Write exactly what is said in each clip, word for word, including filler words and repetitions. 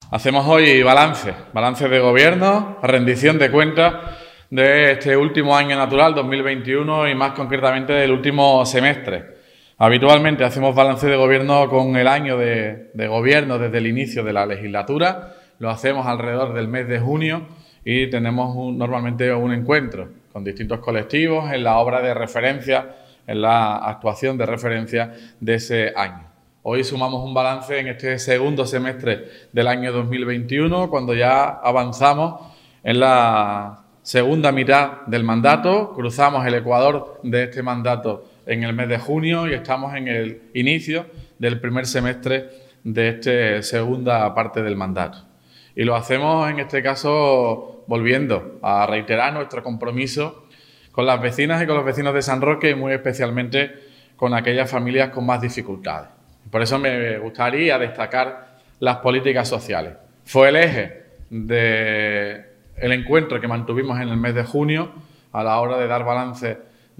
Hacemos hoy balance, balance de gobierno, rendición de cuentas de este último año natural, dos mil veintiuno, y más concretamente del último semestre. Habitualmente hacemos balance de gobierno con el año de, de gobierno desde el inicio de la legislatura, lo hacemos alrededor del mes de junio y tenemos un, normalmente un encuentro con distintos colectivos en la obra de referencia, en la actuación de referencia de ese año. Hoy sumamos un balance en este segundo semestre del año dos mil veintiuno, cuando ya avanzamos en la segunda mitad del mandato, cruzamos el ecuador de este mandato en el mes de junio y estamos en el inicio del primer semestre de esta segunda parte del mandato. Y lo hacemos en este caso volviendo a reiterar nuestro compromiso con las vecinas y con los vecinos de San Roque y muy especialmente con aquellas familias con más dificultades. Por eso me gustaría destacar las políticas sociales. Fue el eje del encuentro que mantuvimos en el mes de junio a la hora de dar balance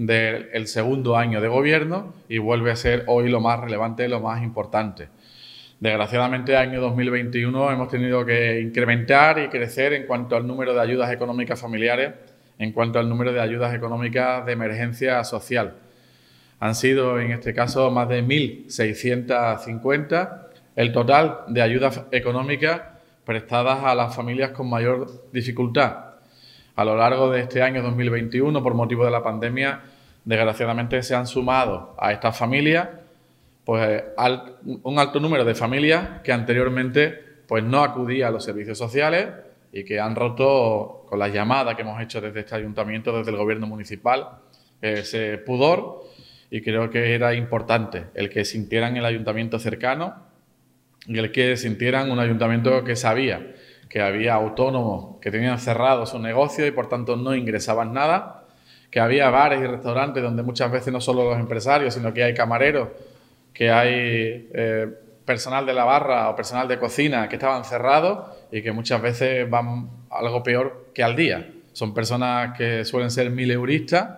del segundo año de gobierno y vuelve a ser hoy lo más relevante, lo más importante. Desgraciadamente, año dos mil veintiuno hemos tenido que incrementar y crecer en cuanto al número de ayudas económicas familiares, en cuanto al número de ayudas económicas de emergencia social. Han sido, en este caso, más de mil seiscientas cincuenta el total de ayudas económicas prestadas a las familias con mayor dificultad. A lo largo de este año dos mil veintiuno, por motivo de la pandemia, desgraciadamente se han sumado a estas familias pues, al, un alto número de familias que anteriormente pues, no acudían a los servicios sociales y que han roto con las llamadas que hemos hecho desde este ayuntamiento, desde el gobierno municipal, ese pudor. Y creo que era importante el que sintieran el ayuntamiento cercano y el que sintieran un ayuntamiento que sabía que había autónomos que tenían cerrado su negocio y por tanto no ingresaban nada, que había bares y restaurantes donde muchas veces no solo los empresarios, sino que hay camareros, que hay eh, personal de la barra o personal de cocina que estaban cerrados y que muchas veces van algo peor que al día. Son personas que suelen ser mileuristas,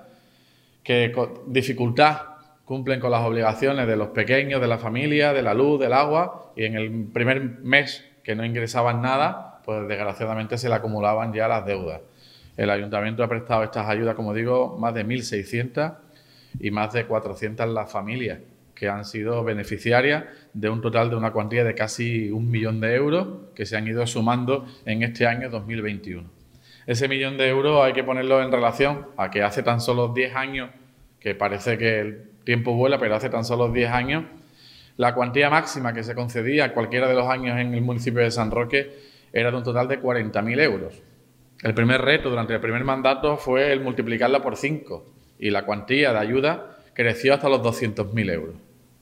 que con dificultad cumplen con las obligaciones de los pequeños, de la familia, de la luz, del agua, y en el primer mes que no ingresaban nada, pues desgraciadamente se le acumulaban ya las deudas. El ayuntamiento ha prestado estas ayudas, como digo, más de mil seiscientas y más de cuatrocientas las familias que han sido beneficiarias de un total de una cuantía de casi un millón de euros que se han ido sumando en este año dos mil veintiuno. Ese millón de euros hay que ponerlo en relación a que hace tan solo diez años, que parece que el tiempo vuela, pero hace tan solo diez años, la cuantía máxima que se concedía cualquiera de los años en el municipio de San Roque era de un total de cuarenta mil euros. El primer reto durante el primer mandato fue el multiplicarla por cinco y la cuantía de ayuda creció hasta los doscientos mil euros.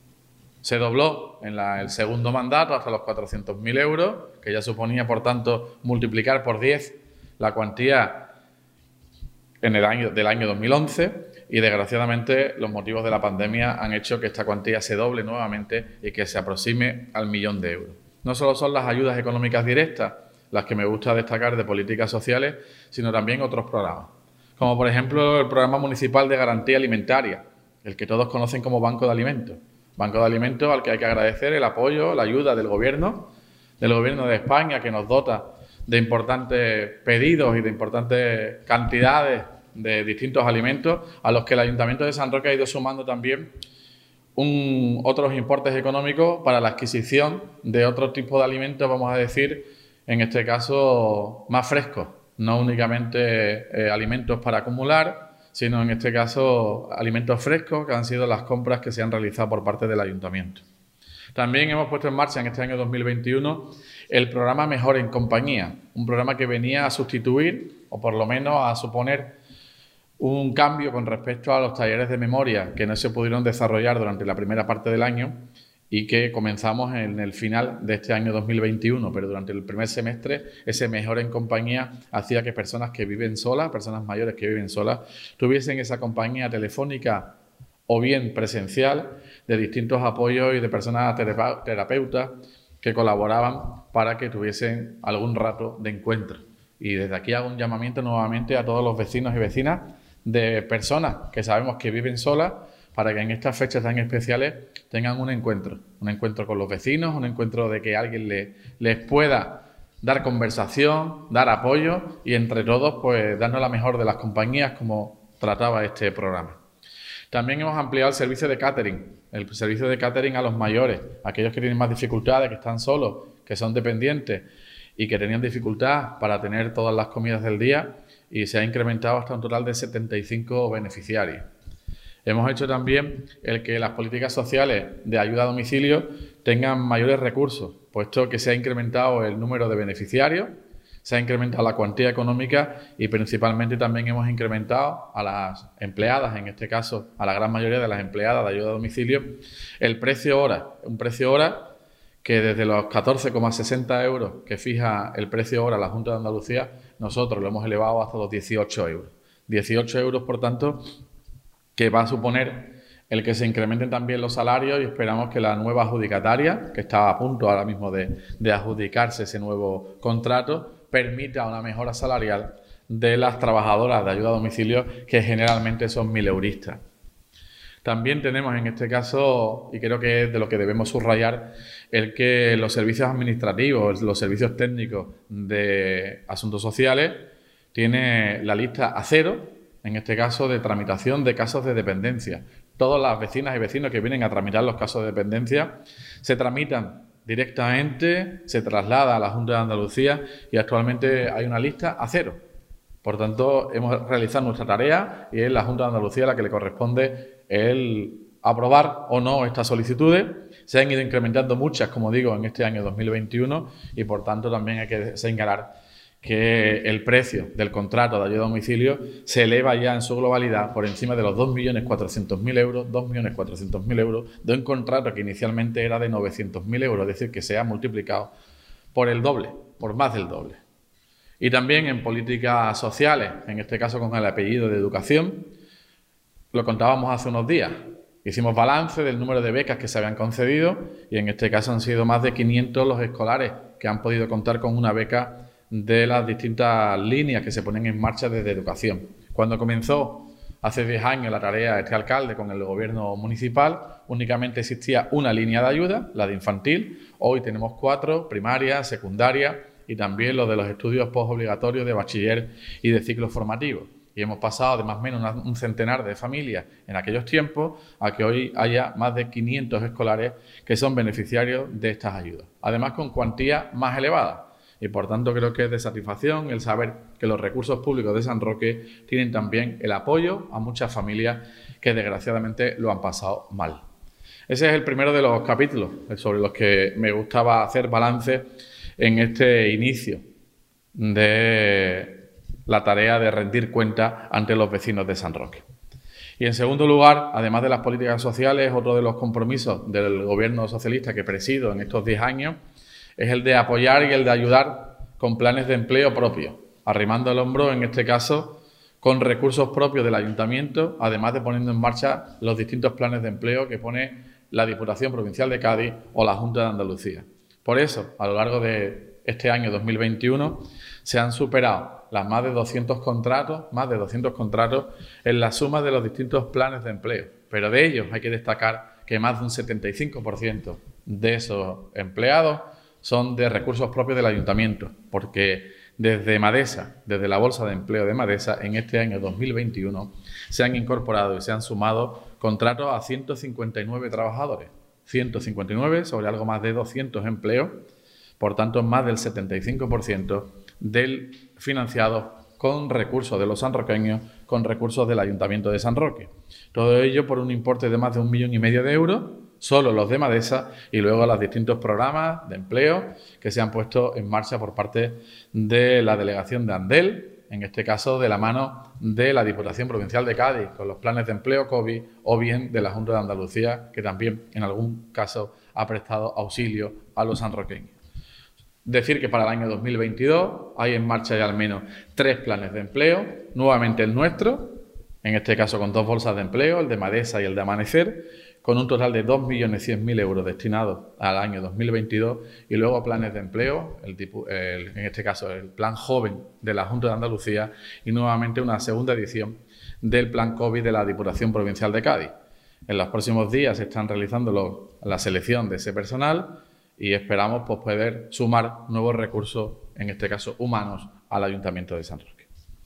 Se dobló en la, el segundo mandato hasta los cuatrocientos mil euros, que ya suponía, por tanto, multiplicar por diez la cuantía en el año, del año dos mil once y, desgraciadamente, los motivos de la pandemia han hecho que esta cuantía se doble nuevamente y que se aproxime al millón de euros. No solo son las ayudas económicas directas las que me gusta destacar de políticas sociales, sino también otros programas, como por ejemplo el programa municipal de garantía alimentaria, el que todos conocen como Banco de Alimentos. Banco de Alimentos al que hay que agradecer el apoyo, la ayuda del Gobierno, del Gobierno de España, que nos dota de importantes pedidos y de importantes cantidades de distintos alimentos, a los que el Ayuntamiento de San Roque ha ido sumando también un, otros importes económicos para la adquisición de otro tipo de alimentos, vamos a decir, en este caso, más frescos, no únicamente eh, alimentos para acumular, sino en este caso alimentos frescos, que han sido las compras que se han realizado por parte del Ayuntamiento. También hemos puesto en marcha en este año dos mil veintiuno el programa Mejor en Compañía, un programa que venía a sustituir, o por lo menos a suponer un cambio con respecto a los talleres de memoria que no se pudieron desarrollar durante la primera parte del año y que comenzamos en el final de este año dos mil veintiuno, pero durante el primer semestre ese Mejor en Compañía hacía que personas que viven solas, personas mayores que viven solas, tuviesen esa compañía telefónica o bien presencial de distintos apoyos y de personas terapeutas que colaboraban para que tuviesen algún rato de encuentro. Y desde aquí hago un llamamiento nuevamente a todos los vecinos y vecinas de personas que sabemos que viven solas, para que en estas fechas tan especiales tengan un encuentro, un encuentro con los vecinos, un encuentro de que alguien le, les pueda dar conversación, dar apoyo y entre todos pues darnos la mejor de las compañías como trataba este programa. También hemos ampliado el servicio de catering, el servicio de catering a los mayores, aquellos que tienen más dificultades, que están solos, que son dependientes y que tenían dificultad para tener todas las comidas del día, y se ha incrementado hasta un total de setenta y cinco beneficiarios. Hemos hecho también el que las políticas sociales de ayuda a domicilio tengan mayores recursos, puesto que se ha incrementado el número de beneficiarios, se ha incrementado la cuantía económica y principalmente también hemos incrementado a las empleadas, en este caso a la gran mayoría de las empleadas de ayuda a domicilio, el precio hora, un precio hora que desde los catorce coma sesenta euros que fija el precio hora la Junta de Andalucía, nosotros lo hemos elevado hasta los dieciocho euros. dieciocho euros, por tanto, que va a suponer el que se incrementen también los salarios, y esperamos que la nueva adjudicataria, que está a punto ahora mismo de, de adjudicarse ese nuevo contrato, permita una mejora salarial de las trabajadoras de ayuda a domicilio, que generalmente son mileuristas. También tenemos en este caso, y creo que es de lo que debemos subrayar, el que los servicios administrativos, los servicios técnicos de asuntos sociales, tiene la lista a cero, en este caso de tramitación de casos de dependencia. Todas las vecinas y vecinos que vienen a tramitar los casos de dependencia se tramitan directamente, se traslada a la Junta de Andalucía y actualmente hay una lista a cero. Por tanto, hemos realizado nuestra tarea y es la Junta de Andalucía la que le corresponde el aprobar o no estas solicitudes. Se han ido incrementando muchas, como digo, en este año dos mil veintiuno, y por tanto también hay que señalar que el precio del contrato de ayuda a domicilio se eleva ya en su globalidad por encima de los dos millones cuatrocientos mil euros, dos millones cuatrocientos mil euros de un contrato que inicialmente era de novecientos mil euros, es decir, que se ha multiplicado por el doble, por más del doble. Y también en políticas sociales, en este caso con el apellido de educación, lo contábamos hace unos días. Hicimos balance del número de becas que se habían concedido y en este caso han sido más de quinientos los escolares que han podido contar con una beca de las distintas líneas que se ponen en marcha desde educación. Cuando comenzó hace diez años la tarea de este alcalde con el gobierno municipal, únicamente existía una línea de ayuda, la de infantil. Hoy tenemos cuatro, primaria, secundaria y también lo de los estudios postobligatorios de bachiller y de ciclos formativos. Y hemos pasado de más o menos un centenar de familias en aquellos tiempos a que hoy haya más de quinientos escolares que son beneficiarios de estas ayudas. Además, con cuantías más elevadas. Y por tanto creo que es de satisfacción el saber que los recursos públicos de San Roque tienen también el apoyo a muchas familias que desgraciadamente lo han pasado mal. Ese es el primero de los capítulos sobre los que me gustaba hacer balance en este inicio de la tarea de rendir cuenta ante los vecinos de San Roque. Y en segundo lugar, además de las políticas sociales, otro de los compromisos del gobierno socialista que presido en estos diez años es el de apoyar y el de ayudar con planes de empleo propios, arrimando el hombro, en este caso, con recursos propios del ayuntamiento, además de poniendo en marcha los distintos planes de empleo que pone la Diputación Provincial de Cádiz o la Junta de Andalucía. Por eso, a lo largo de este año dos mil veintiuno, se han superado las más de doscientos contratos, más de doscientos contratos en la suma de los distintos planes de empleo. Pero de ellos hay que destacar que más de un setenta y cinco por ciento de esos empleados son de recursos propios del ayuntamiento, porque desde Madesa, desde la Bolsa de Empleo de Madesa, en este año dos mil veintiuno, se han incorporado y se han sumado contratos a ciento cincuenta y nueve trabajadores. ciento cincuenta y nueve sobre algo más de doscientos empleos, por tanto, más del setenta y cinco por ciento del financiado con recursos de los sanroqueños, con recursos del Ayuntamiento de San Roque. Todo ello por un importe de más de un millón y medio de euros, solo los de Madesa, y luego los distintos programas de empleo que se han puesto en marcha por parte de la delegación de Andel, en este caso de la mano de la Diputación Provincial de Cádiz, con los planes de empleo COVID, o bien de la Junta de Andalucía, que también en algún caso ha prestado auxilio a los sanroqueños. Decir que para el año dos mil veintidós hay en marcha ya al menos tres planes de empleo, nuevamente el nuestro, en este caso con dos bolsas de empleo, el de Madesa y el de Amanecer, con un total de dos millones cien mil euros destinados al año dos mil veintidós, y luego planes de empleo, el tipo, el, en este caso el Plan Joven de la Junta de Andalucía, y nuevamente una segunda edición del Plan COVID de la Diputación Provincial de Cádiz. En los próximos días se están realizando lo, la selección de ese personal y esperamos pues, poder sumar nuevos recursos, en este caso humanos, al Ayuntamiento de San Roque.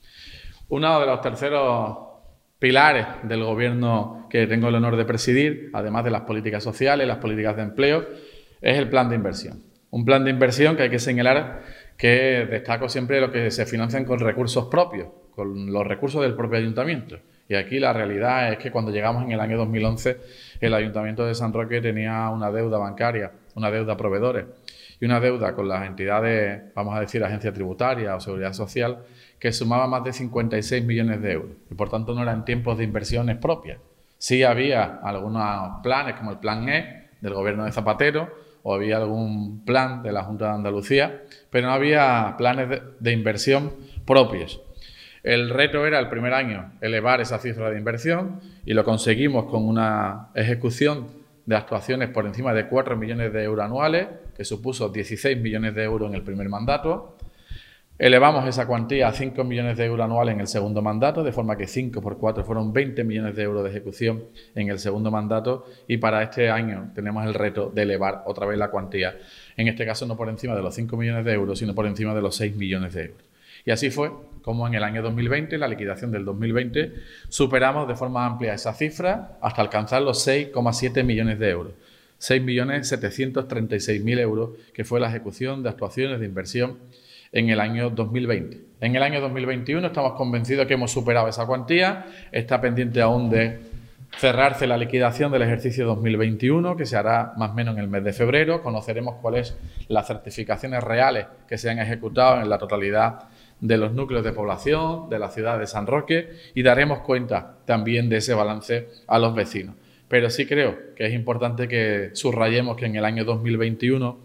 Uno de los terceros pilares del Gobierno que tengo el honor de presidir, además de las políticas sociales, las políticas de empleo, es el plan de inversión. Un plan de inversión que hay que señalar que destaco siempre lo que se financian con recursos propios, con los recursos del propio Ayuntamiento. Y aquí la realidad es que cuando llegamos en el año dos mil once, el Ayuntamiento de San Roque tenía una deuda bancaria, una deuda a proveedores y una deuda con las entidades, vamos a decir, agencia tributaria o seguridad social, que sumaba más de cincuenta y seis millones de euros. Y por tanto no eran tiempos de inversiones propias. Sí había algunos planes, como el Plan E del Gobierno de Zapatero, o había algún plan de la Junta de Andalucía, pero no había planes de, de inversión propios. El reto era, el primer año, elevar esa cifra de inversión y lo conseguimos con una ejecución de actuaciones por encima de cuatro millones de euros anuales, que supuso dieciséis millones de euros en el primer mandato. Elevamos esa cuantía a cinco millones de euros anuales en el segundo mandato, de forma que cinco por cuatro fueron veinte millones de euros de ejecución en el segundo mandato, y para este año tenemos el reto de elevar otra vez la cuantía, en este caso no por encima de los cinco millones de euros, sino por encima de los seis millones de euros. Y así fue como en el año dos mil veinte, la liquidación del dos mil veinte, superamos de forma amplia esa cifra hasta alcanzar los seis coma siete millones de euros. seis millones setecientos treinta y seis mil euros, que fue la ejecución de actuaciones de inversión en el año dos mil veinte. En el año dos mil veintiuno estamos convencidos que hemos superado esa cuantía, está pendiente aún de cerrarse la liquidación del ejercicio dos mil veintiuno, que se hará más o menos en el mes de febrero. Conoceremos cuáles son las certificaciones reales que se han ejecutado en la totalidad de los núcleos de población de la ciudad de San Roque y daremos cuenta también de ese balance a los vecinos. Pero sí creo que es importante que subrayemos que en el año dos mil veintiuno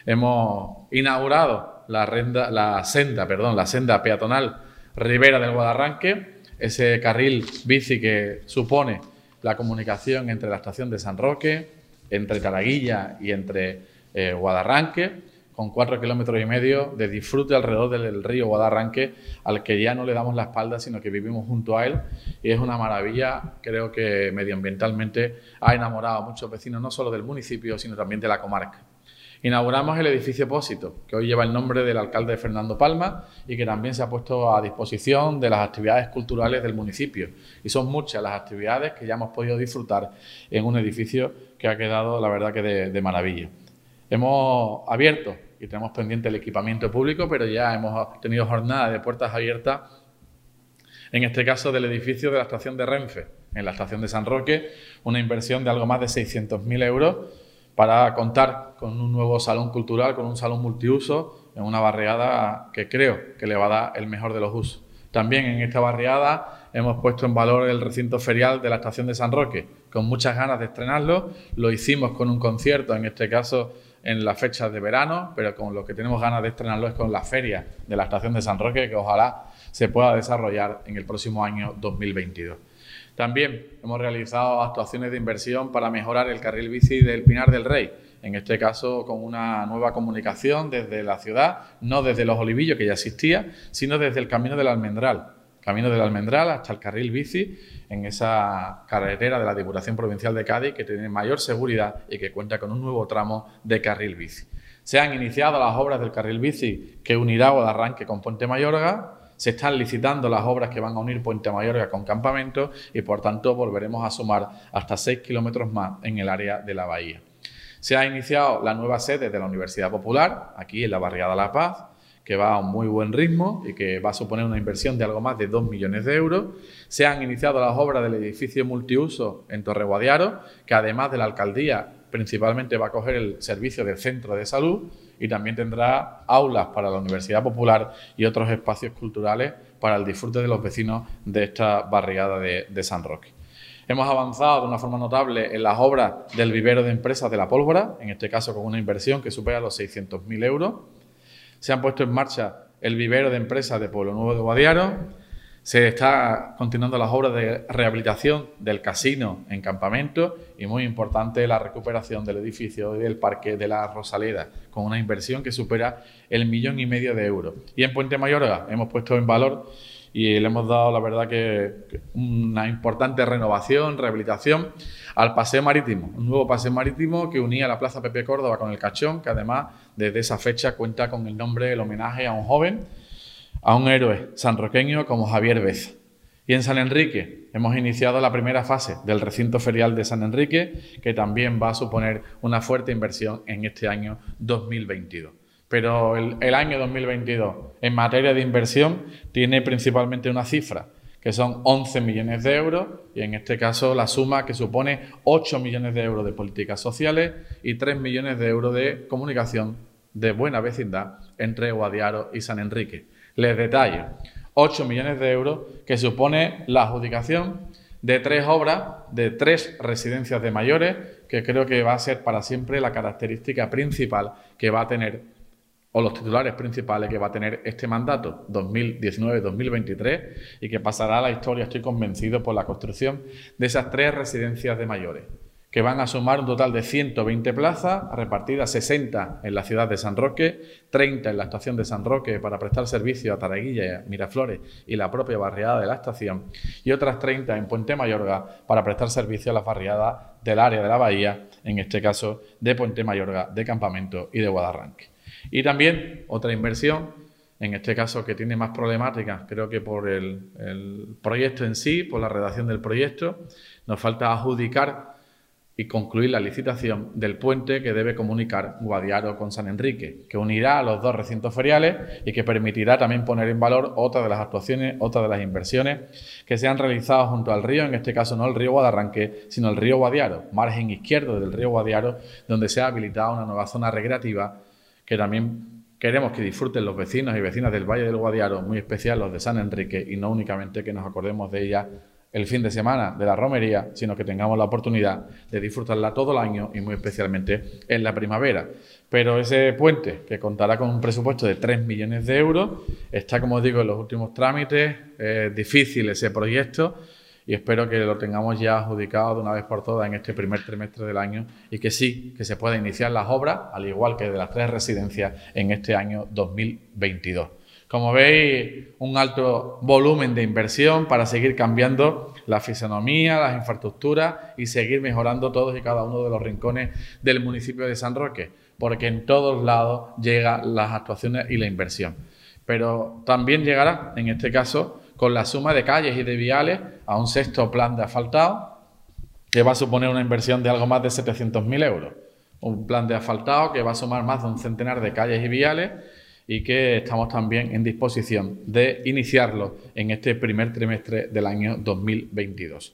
hemos inaugurado la, renda, la senda, perdón, la senda peatonal Ribera del Guadarranque, ese carril bici que supone la comunicación entre la estación de San Roque, entre Taraguilla y entre eh, Guadarranque, con cuatro kilómetros y medio de disfrute alrededor del río Guadarranque, al que ya no le damos la espalda, sino que vivimos junto a él, y es una maravilla. Creo que medioambientalmente ha enamorado a muchos vecinos, no solo del municipio, sino también de la comarca. Inauguramos el edificio Pósito, que hoy lleva el nombre del alcalde Fernando Palma y que también se ha puesto a disposición de las actividades culturales del municipio. Y son muchas las actividades que ya hemos podido disfrutar en un edificio que ha quedado, la verdad, que de, de maravilla. Hemos abierto y tenemos pendiente el equipamiento público, pero ya hemos tenido jornadas de puertas abiertas, en este caso del edificio de la estación de Renfe, en la estación de San Roque, una inversión de algo más de seiscientos mil euros para contar con un nuevo salón cultural, con un salón multiuso, en una barriada que creo que le va a dar el mejor de los usos. También en esta barriada hemos puesto en valor el recinto ferial de la estación de San Roque, con muchas ganas de estrenarlo. Lo hicimos con un concierto, en este caso en las fechas de verano, pero con lo que tenemos ganas de estrenarlo es con la feria de la estación de San Roque, que ojalá se pueda desarrollar en el próximo año dos mil veintidós. También hemos realizado actuaciones de inversión para mejorar el carril bici del Pinar del Rey, en este caso con una nueva comunicación desde la ciudad, no desde Los Olivillos, que ya existía, sino desde el Camino del Almendral. Camino del Almendral hasta el carril bici, en esa carretera de la Diputación Provincial de Cádiz, que tiene mayor seguridad y que cuenta con un nuevo tramo de carril bici. Se han iniciado las obras del carril bici que unirá Guadarranque con Puente Mayorga. Se están licitando las obras que van a unir Puente Mayorga con Campamento y, por tanto, volveremos a sumar hasta seis kilómetros más en el área de la bahía. Se ha iniciado la nueva sede de la Universidad Popular, aquí en la barriada La Paz, que va a un muy buen ritmo y que va a suponer una inversión de algo más de dos millones de euros. Se han iniciado las obras del edificio multiuso en Torreguadiaro, que además de la alcaldía, principalmente va a coger el servicio del centro de salud y también tendrá aulas para la Universidad Popular y otros espacios culturales para el disfrute de los vecinos de esta barriada de, de San Roque. Hemos avanzado de una forma notable en las obras del vivero de empresas de La Pólvora, en este caso con una inversión que supera los seiscientos mil euros. Se han puesto en marcha el vivero de empresas de Pueblo Nuevo de Guadiaro. Se está continuando las obras de rehabilitación del casino en Campamento y, muy importante, la recuperación del edificio y del Parque de la Rosaleda, con una inversión que supera el millón y medio de euros. Y en Puente Mayorga hemos puesto en valor y le hemos dado, la verdad, que, que una importante renovación, rehabilitación al paseo marítimo, un nuevo paseo marítimo que unía la Plaza Pepe Córdoba con el Cachón, que además desde esa fecha cuenta con el nombre, el homenaje a un joven, a un héroe sanroqueño como Javier Beza. Y en San Enrique hemos iniciado la primera fase del recinto ferial de San Enrique, que también va a suponer una fuerte inversión en este año dos mil veintidós. Pero el, el año dos mil veintidós, en materia de inversión, tiene principalmente una cifra, que son once millones de euros, y en este caso la suma que supone ocho millones de euros de políticas sociales y tres millones de euros de comunicación de buena vecindad entre Guadiaro y San Enrique. Les detallo. ocho millones de euros, que supone la adjudicación de tres obras, de tres residencias de mayores, que creo que va a ser para siempre la característica principal que va a tener, o los titulares principales que va a tener este mandato dos mil diecinueve dos mil veintitrés, y que pasará a la historia, estoy convencido, por la construcción de esas tres residencias de mayores, que van a sumar un total de ciento veinte plazas, repartidas sesenta en la ciudad de San Roque, treinta en la estación de San Roque para prestar servicio a Taraguilla, Miraflores y la propia barriada de la estación, y otras treinta en Puente Mayorga para prestar servicio a las barriadas del área de la bahía, en este caso de Puente Mayorga, de Campamento y de Guadarranque. Y también otra inversión, en este caso que tiene más problemáticas, creo que por el, el proyecto en sí, por la redacción del proyecto, nos falta adjudicar y concluir la licitación del puente que debe comunicar Guadiaro con San Enrique, que unirá a los dos recintos feriales y que permitirá también poner en valor otra de las actuaciones, otra de las inversiones que se han realizado junto al río, en este caso no el río Guadarranque, sino el río Guadiaro, margen izquierdo del río Guadiaro, donde se ha habilitado una nueva zona recreativa que también queremos que disfruten los vecinos y vecinas del Valle del Guadiaro, muy especial los de San Enrique, y no únicamente que nos acordemos de ella el fin de semana de la romería, sino que tengamos la oportunidad de disfrutarla todo el año y muy especialmente en la primavera. Pero ese puente, que contará con un presupuesto de tres millones de euros, está, como os digo, en los últimos trámites. Es difícil ese proyecto y espero que lo tengamos ya adjudicado de una vez por todas en este primer trimestre del año, y que sí, que se pueda iniciar las obras, al igual que de las tres residencias, en este año dos mil veintidós. Como veis, un alto volumen de inversión para seguir cambiando la fisonomía, las infraestructuras y seguir mejorando todos y cada uno de los rincones del municipio de San Roque, porque en todos lados llegan las actuaciones y la inversión. Pero también llegará, en este caso, con la suma de calles y de viales a un sexto plan de asfaltado, que va a suponer una inversión de algo más de setecientos mil euros. Un plan de asfaltado que va a sumar más de un centenar de calles y viales, y que estamos también en disposición de iniciarlo en este primer trimestre del año dos mil veintidós.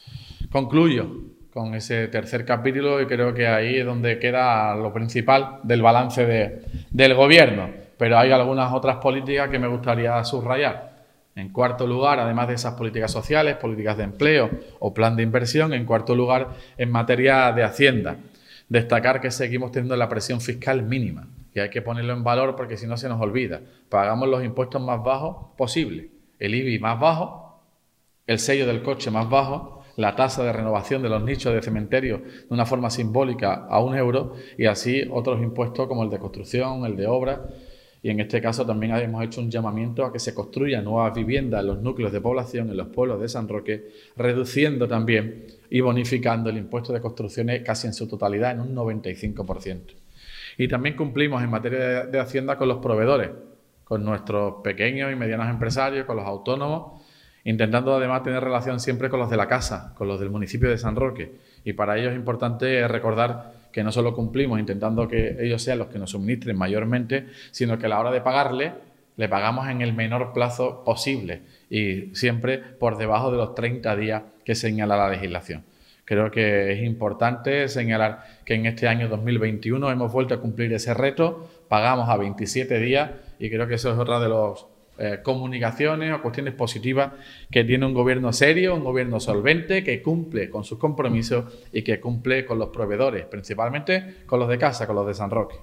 Concluyo con ese tercer capítulo y creo que ahí es donde queda lo principal del balance de, del Gobierno, pero hay algunas otras políticas que me gustaría subrayar. En cuarto lugar, además de esas políticas sociales, políticas de empleo o plan de inversión, en cuarto lugar, en materia de Hacienda, destacar que seguimos teniendo la presión fiscal mínima, que hay que ponerlo en valor porque si no se nos olvida. Pagamos los impuestos más bajos posibles, el I B I más bajo, el sello del coche más bajo, la tasa de renovación de los nichos de cementerio de una forma simbólica a un euro, y así otros impuestos como el de construcción, el de obra, y en este caso también hemos hecho un llamamiento a que se construyan nuevas viviendas en los núcleos de población, en los pueblos de San Roque, reduciendo también y bonificando el impuesto de construcciones casi en su totalidad en un noventa y cinco por ciento. Y también cumplimos en materia de, de Hacienda con los proveedores, con nuestros pequeños y medianos empresarios, con los autónomos, intentando además tener relación siempre con los de la casa, con los del municipio de San Roque. Y para ello es importante recordar que no solo cumplimos intentando que ellos sean los que nos suministren mayormente, sino que a la hora de pagarle, le pagamos en el menor plazo posible y siempre por debajo de los treinta días que señala la legislación. Creo que es importante señalar que en este año dos mil veintiuno hemos vuelto a cumplir ese reto, pagamos a veintisiete días, y creo que eso es otra de las eh, comunicaciones o cuestiones positivas que tiene un gobierno serio, un gobierno solvente, que cumple con sus compromisos y que cumple con los proveedores, principalmente con los de casa, con los de San Roque.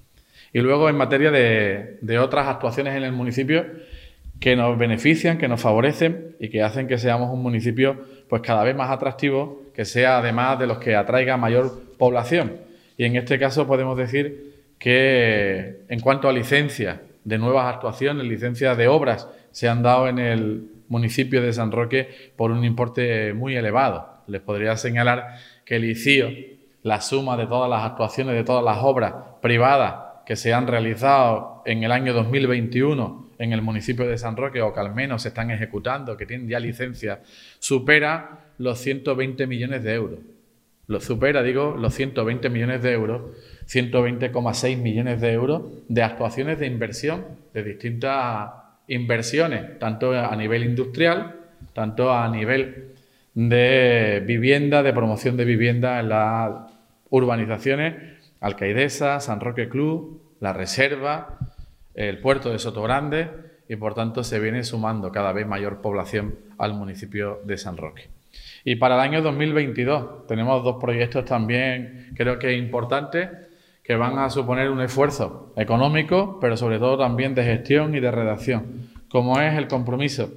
Y luego en materia de, de otras actuaciones en el municipio que nos benefician, que nos favorecen y que hacen que seamos un municipio pues cada vez más atractivo, que sea además de los que atraiga mayor población. Y en este caso podemos decir que en cuanto a licencias de nuevas actuaciones, licencias de obras, se han dado en el municipio de San Roque por un importe muy elevado. Les podría señalar que el I C I O, la suma de todas las actuaciones, de todas las obras privadas que se han realizado en el año dos mil veintiuno en el municipio de San Roque, o que al menos se están ejecutando, que tienen ya licencia, supera los ciento veinte millones de euros. Lo supera, digo, los ciento veinte millones de euros, ciento veinte coma seis millones de euros de actuaciones de inversión, de distintas inversiones, tanto a nivel industrial, tanto a nivel de vivienda, de promoción de vivienda en las urbanizaciones, Alcaidesa, San Roque Club, La Reserva, el puerto de Sotogrande, y por tanto se viene sumando cada vez mayor población al municipio de San Roque. Y para el año dos mil veintidós tenemos dos proyectos también, creo que importantes, que van a suponer un esfuerzo económico, pero sobre todo también de gestión y de redacción, como es el compromiso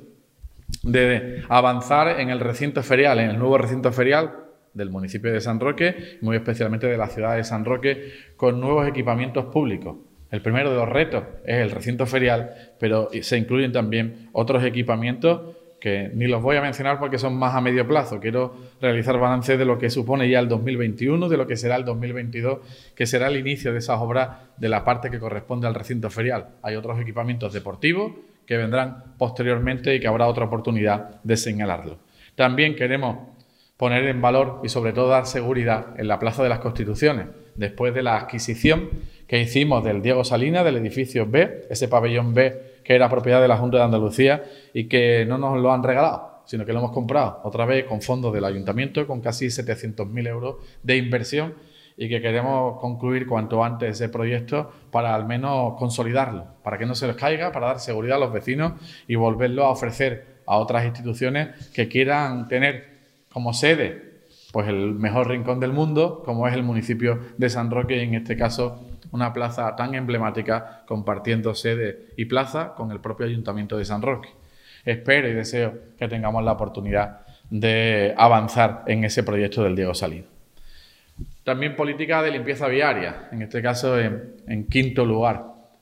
de avanzar en el recinto ferial, en el nuevo recinto ferial del municipio de San Roque, muy especialmente de la ciudad de San Roque, con nuevos equipamientos públicos. El primero de los retos es el recinto ferial, pero se incluyen también otros equipamientos que ni los voy a mencionar porque son más a medio plazo. Quiero realizar balance de lo que supone ya el dos mil veintiuno, de lo que será el dos mil veintidós, que será el inicio de esas obras de la parte que corresponde al recinto ferial. Hay otros equipamientos deportivos que vendrán posteriormente y que habrá otra oportunidad de señalarlo. También queremos poner en valor y sobre todo dar seguridad en la Plaza de las Constituciones, después de la adquisición que hicimos del Diego Salinas, del edificio B, ese pabellón B que era propiedad de la Junta de Andalucía y que no nos lo han regalado, sino que lo hemos comprado otra vez con fondos del Ayuntamiento, con casi setecientos mil euros de inversión, y que queremos concluir cuanto antes ese proyecto para al menos consolidarlo, para que no se les caiga, para dar seguridad a los vecinos y volverlo a ofrecer a otras instituciones que quieran tener como sede pues el mejor rincón del mundo, como es el municipio de San Roque, y en este caso una plaza tan emblemática, compartiendo sede y plaza con el propio Ayuntamiento de San Roque. Espero y deseo que tengamos la oportunidad de avanzar en ese proyecto del Diego Salinas. También política de limpieza viaria, en este caso en, en quinto lugar.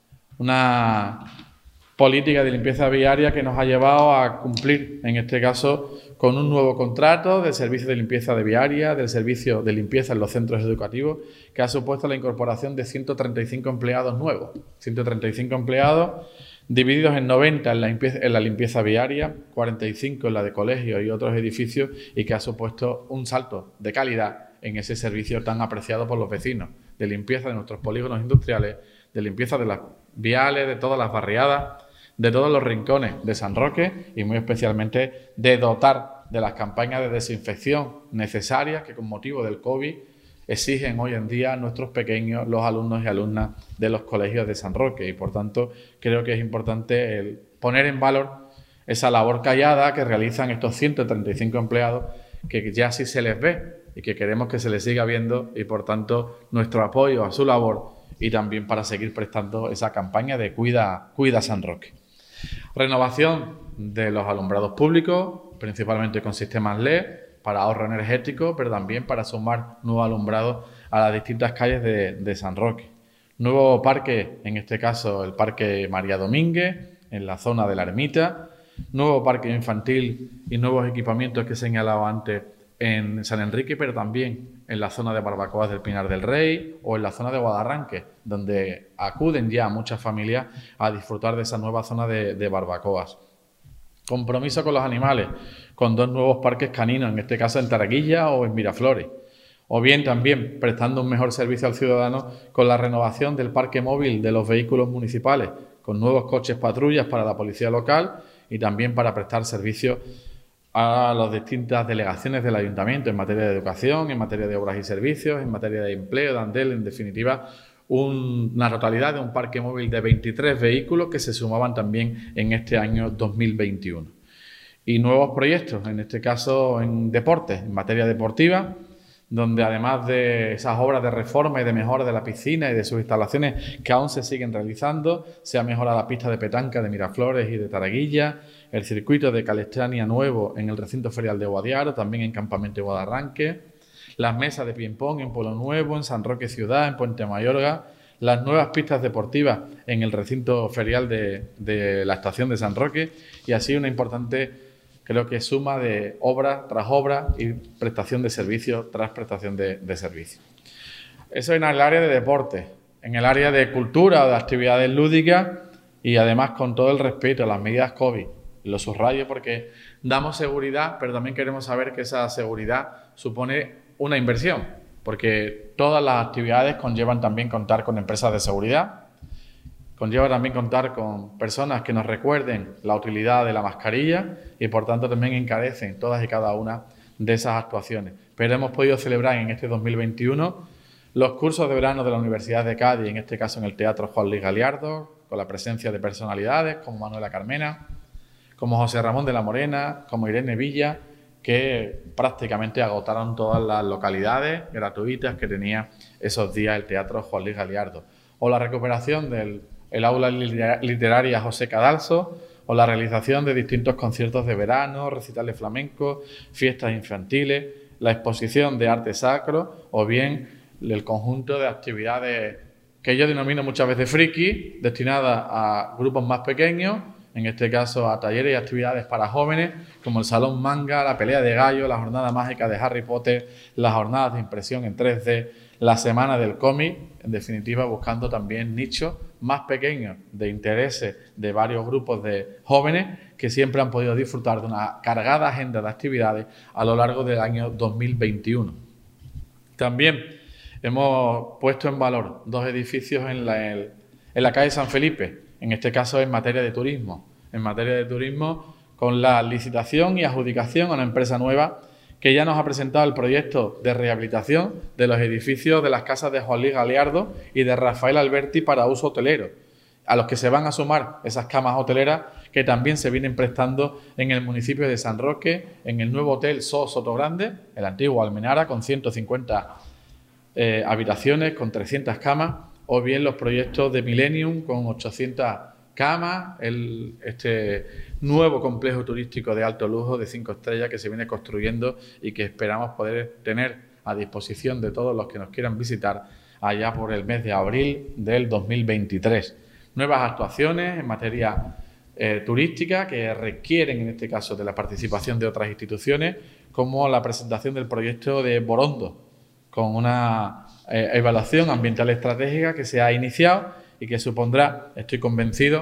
Una política de limpieza viaria que nos ha llevado a cumplir, en este caso, con un nuevo contrato del servicio de limpieza de viaria, del servicio de limpieza en los centros educativos, que ha supuesto la incorporación de ciento treinta y cinco empleados nuevos. ciento treinta y cinco empleados divididos en noventa en la, limpieza, en la limpieza viaria, cuarenta y cinco en la de colegios y otros edificios, y que ha supuesto un salto de calidad en ese servicio tan apreciado por los vecinos, de limpieza de nuestros polígonos industriales, de limpieza de las viales, de todas las barriadas, de todos los rincones de San Roque, y muy especialmente de dotar de las campañas de desinfección necesarias que con motivo del COVID exigen hoy en día nuestros pequeños, los alumnos y alumnas de los colegios de San Roque. Y por tanto creo que es importante el poner en valor esa labor callada que realizan estos ciento treinta y cinco empleados, que ya sí se les ve y que queremos que se les siga viendo, y por tanto nuestro apoyo a su labor, y también para seguir prestando esa campaña de Cuida, Cuida San Roque. Renovación de los alumbrados públicos, principalmente con sistemas L E D, para ahorro energético, pero también para sumar nuevos alumbrados a las distintas calles de, de San Roque. Nuevo parque, en este caso el Parque María Domínguez, en la zona de la Ermita. Nuevo parque infantil y nuevos equipamientos que he señalado antes en San Enrique, pero también en la zona de Barbacoas del Pinar del Rey o en la zona de Guadarranque, donde acuden ya muchas familias a disfrutar de esa nueva zona de, de barbacoas. Compromiso con los animales, con dos nuevos parques caninos, en este caso en Taraquilla o en Miraflores. O bien también prestando un mejor servicio al ciudadano con la renovación del parque móvil de los vehículos municipales, con nuevos coches patrullas para la policía local y también para prestar servicio a las distintas delegaciones del Ayuntamiento en materia de educación, en materia de obras y servicios, en materia de empleo, de andel, en definitiva, un, una totalidad de un parque móvil de veintitrés vehículos que se sumaban también en este año dos mil veintiuno. Y nuevos proyectos, en este caso en deportes, en materia deportiva, donde además de esas obras de reforma y de mejora de la piscina y de sus instalaciones que aún se siguen realizando, se ha mejorado la pista de petanca de Miraflores y de Taraquilla, el circuito de calistenia nuevo en el recinto ferial de Guadiaro, también en Campamento de Guadarranque, las mesas de ping-pong en Pueblo Nuevo, en San Roque Ciudad, en Puente Mayorga, las nuevas pistas deportivas en el recinto ferial de, de la estación de San Roque y así una importante, creo que suma de obra tras obra y prestación de servicio tras prestación de, de servicio. Eso en el área de deporte. En el área de cultura o de actividades lúdicas y además con todo el respeto a las medidas COVID. Lo subrayo porque damos seguridad, pero también queremos saber que esa seguridad supone una inversión, porque todas las actividades conllevan también contar con empresas de seguridad, conlleva también contar con personas que nos recuerden la utilidad de la mascarilla y por tanto también encarecen todas y cada una de esas actuaciones. Pero hemos podido celebrar en este dos mil veintiuno los cursos de verano de la Universidad de Cádiz, en este caso en el Teatro Juan Luis Galiardo, con la presencia de personalidades como Manuela Carmena, como José Ramón de la Morena, como Irene Villa, que prácticamente agotaron todas las localidades gratuitas que tenía esos días el Teatro Juan Luis Galiardo. O la recuperación del el aula literaria José Cadalso, o la realización de distintos conciertos de verano, recitales flamencos, fiestas infantiles, la exposición de arte sacro, o bien el conjunto de actividades que yo denomino muchas veces friki, destinadas a grupos más pequeños, en este caso a talleres y actividades para jóvenes, como el Salón Manga, la pelea de gallo, la jornada mágica de Harry Potter, las jornadas de impresión en tres D, la semana del cómic, en definitiva buscando también nichos más pequeños de intereses de varios grupos de jóvenes que siempre han podido disfrutar de una cargada agenda de actividades a lo largo del año dos mil veintiuno. También hemos puesto en valor dos edificios en la, en la calle San Felipe, en este caso en materia de turismo. En materia de turismo, con la licitación y adjudicación a una empresa nueva que ya nos ha presentado el proyecto de rehabilitación de los edificios de las casas de Juan Luis Galiardo y de Rafael Alberti para uso hotelero, a los que se van a sumar esas camas hoteleras que también se vienen prestando en el municipio de San Roque, en el nuevo hotel So Sotogrande, el antiguo Almenara, con ciento cincuenta Eh, habitaciones con trescientas camas, o bien los proyectos de Millennium con ochocientas camas, el, este nuevo complejo turístico de alto lujo de cinco estrellas que se viene construyendo y que esperamos poder tener a disposición de todos los que nos quieran visitar allá por el mes de abril del dos mil veintitrés. Nuevas actuaciones en materia eh, turística que requieren en este caso de la participación de otras instituciones, como la presentación del proyecto de Borondo, con una eh, evaluación ambiental estratégica que se ha iniciado y que supondrá, estoy convencido,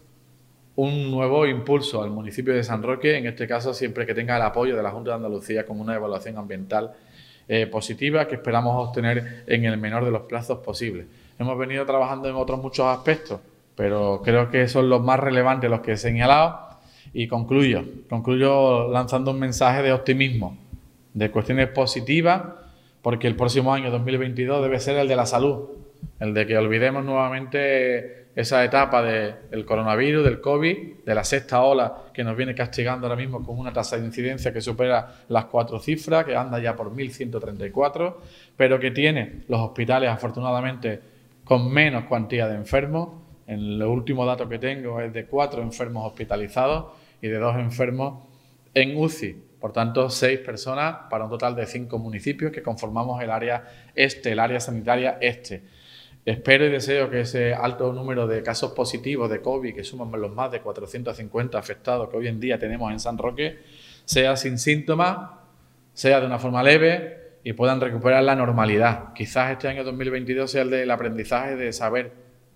un nuevo impulso al municipio de San Roque, en este caso siempre que tenga el apoyo de la Junta de Andalucía con una evaluación ambiental eh, positiva que esperamos obtener en el menor de los plazos posibles. Hemos venido trabajando en otros muchos aspectos, pero creo que son los más relevantes los que he señalado y concluyo, concluyo lanzando un mensaje de optimismo, de cuestiones positivas, porque el próximo año dos mil veintidós debe ser el de la salud, el de que olvidemos nuevamente esa etapa de, del coronavirus, del COVID, de la sexta ola que nos viene castigando ahora mismo con una tasa de incidencia que supera las cuatro cifras, que anda ya por mil ciento treinta y cuatro, pero que tiene los hospitales afortunadamente con menos cuantía de enfermos. En el último dato que tengo es de cuatro enfermos hospitalizados y de dos enfermos en U C I. Por tanto, seis personas para un total de cinco municipios que conformamos el área este, el área sanitaria este. Espero y deseo que ese alto número de casos positivos de COVID, que suman los más de cuatrocientos cincuenta afectados que hoy en día tenemos en San Roque, sea sin síntomas, sea de una forma leve y puedan recuperar la normalidad. Quizás este año dos mil veintidós sea el del aprendizaje de saber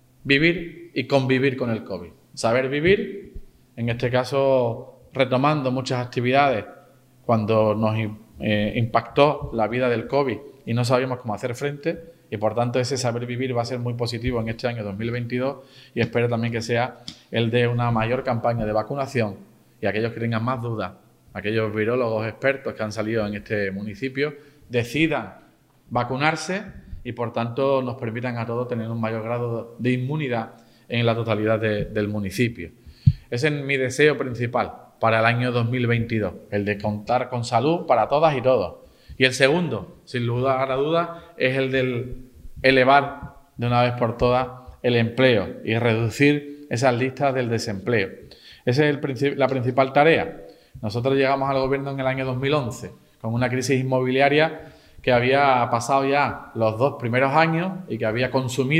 vivir y convivir con el COVID. Saber vivir, en este caso retomando muchas actividades, cuando nos eh, impactó la vida del COVID y no sabíamos cómo hacer frente, y por tanto ese saber vivir va a ser muy positivo en este año dos mil veintidós y espero también que sea el de una mayor campaña de vacunación y aquellos que tengan más dudas, aquellos virólogos expertos que han salido en este municipio, decidan vacunarse y por tanto nos permitan a todos tener un mayor grado de inmunidad en la totalidad de, del municipio. Ese es mi deseo principal para el año dos mil veintidós, el de contar con salud para todas y todos. Y el segundo, sin lugar a dudas, es el de elevar de una vez por todas el empleo y reducir esas listas del desempleo. Esa es el, la principal tarea. Nosotros llegamos al gobierno en el año dos mil once con una crisis inmobiliaria que había pasado ya los dos primeros años y que había consumido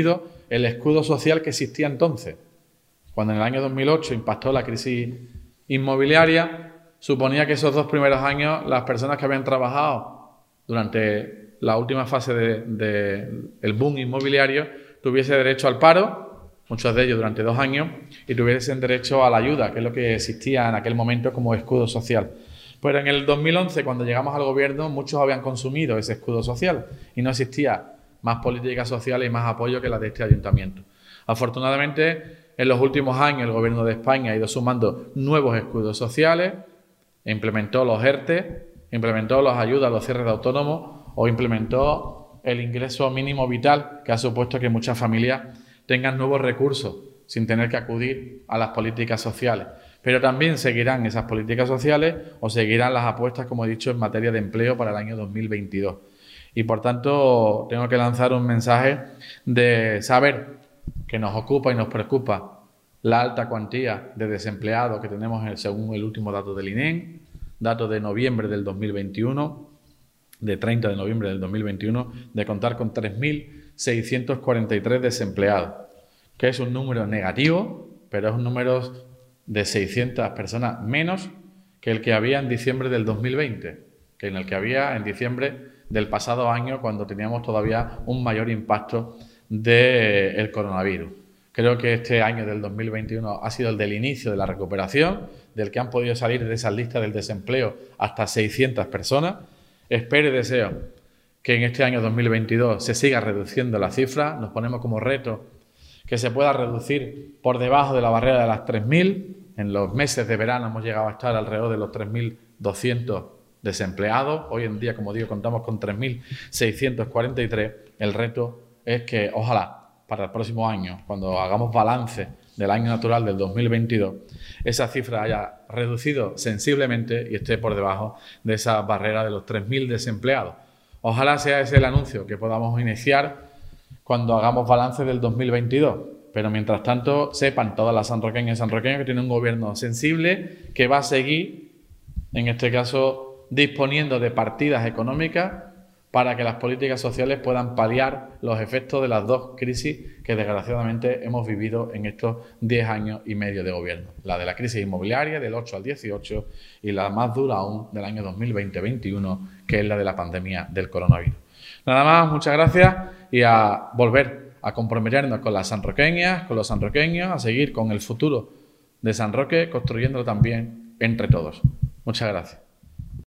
el escudo social que existía entonces. Cuando en el año dos mil ocho impactó la crisis inmobiliaria, suponía que esos dos primeros años las personas que habían trabajado durante la última fase del de, de boom inmobiliario tuviesen derecho al paro, muchos de ellos durante dos años, y tuviesen derecho a la ayuda, que es lo que existía en aquel momento como escudo social. Pero en el dos mil once, cuando llegamos al gobierno, muchos habían consumido ese escudo social y no existía más políticas sociales y más apoyo que la de este ayuntamiento. Afortunadamente, en los últimos años el Gobierno de España ha ido sumando nuevos escudos sociales, implementó los ERTE, implementó las ayudas a los cierres de autónomos o implementó el ingreso mínimo vital, que ha supuesto que muchas familias tengan nuevos recursos sin tener que acudir a las políticas sociales. Pero también seguirán esas políticas sociales o seguirán las apuestas, como he dicho, en materia de empleo para el año dos mil veintidós. Y por tanto tengo que lanzar un mensaje de saber que nos ocupa y nos preocupa la alta cuantía de desempleados que tenemos según el último dato del I N E M, dato de noviembre del dos mil veintiuno, de treinta de noviembre del dos mil veintiuno, de contar con tres mil seiscientos cuarenta y tres desempleados, que es un número negativo, pero es un número de seiscientas personas menos que el que había en diciembre del dos mil veinte, que en el que había en diciembre del pasado año, cuando teníamos todavía un mayor impacto del coronavirus. Creo que este año del dos mil veintiuno ha sido el del inicio de la recuperación, del que han podido salir de esas listas del desempleo hasta seiscientas personas. Espero y deseo que en este año dos mil veintidós se siga reduciendo la cifra. Nos ponemos como reto que se pueda reducir por debajo de la barrera de las tres mil. En los meses de verano hemos llegado a estar alrededor de los tres mil doscientos desempleados. Hoy en día, como digo, contamos con tres mil seiscientos cuarenta y tres. El reto es que, ojalá, para el próximo año, cuando hagamos balance del año natural del dos mil veintidós, esa cifra haya reducido sensiblemente y esté por debajo de esa barrera de los tres mil desempleados. Ojalá sea ese el anuncio que podamos iniciar cuando hagamos balance del dos mil veintidós. Pero mientras tanto, sepan todas las sanroqueñas y sanroqueños que tiene un gobierno sensible que va a seguir, en este caso, disponiendo de partidas económicas para que las políticas sociales puedan paliar los efectos de las dos crisis que desgraciadamente hemos vivido en estos diez años y medio de gobierno. La de la crisis inmobiliaria del ocho al dieciocho y la más dura aún del año dos mil veinte veintiuno, que es la de la pandemia del coronavirus. Nada más, muchas gracias y a volver a comprometernos con las sanroqueñas, con los sanroqueños, a seguir con el futuro de San Roque, construyéndolo también entre todos. Muchas gracias.